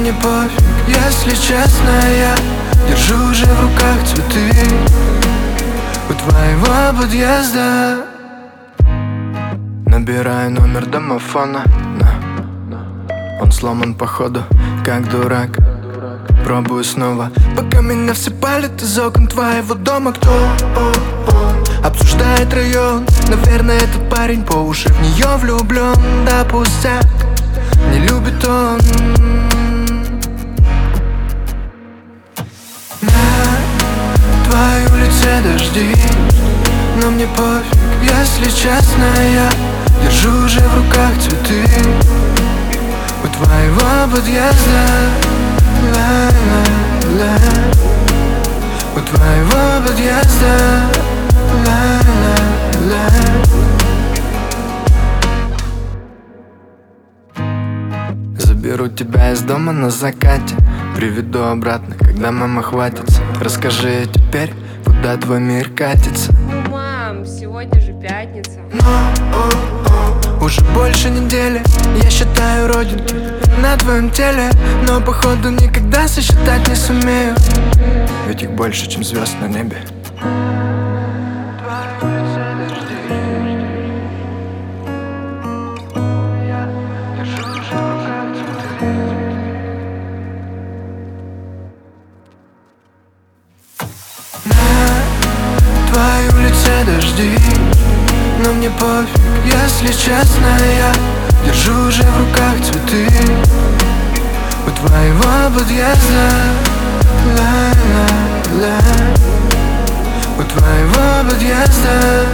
мне пофиг, если честно. Я держу уже в руках цветы у твоего подъезда. Набираю номер домофона, он сломан походу, как дурак. Пробую снова, пока меня все палят из окон твоего дома. Кто обсуждает район? Наверное, этот парень по уши в нее влюблен. Да пустяк, не любит он. На твоей улице дожди, но мне пофиг, если честно. Я держу уже в руках цветы у твоего подъезда. Ла-ла-ла, у твоего подъезда. Ла-ла-ла. Заберу тебя из дома на закате, приведу обратно, когда мама хватится. Расскажи теперь, куда твой мир катится. Ну, мам, сегодня же пятница. Но уже больше недели я считаю родинки на твоем теле, но походу никогда сосчитать не сумею, ведь их больше, чем звезд на небе. На твоей улице дожди, но мне пофиг, если честно. Я держу уже в руках цветы у твоего подъезда. Ла-ла-ла, у твоего подъезда.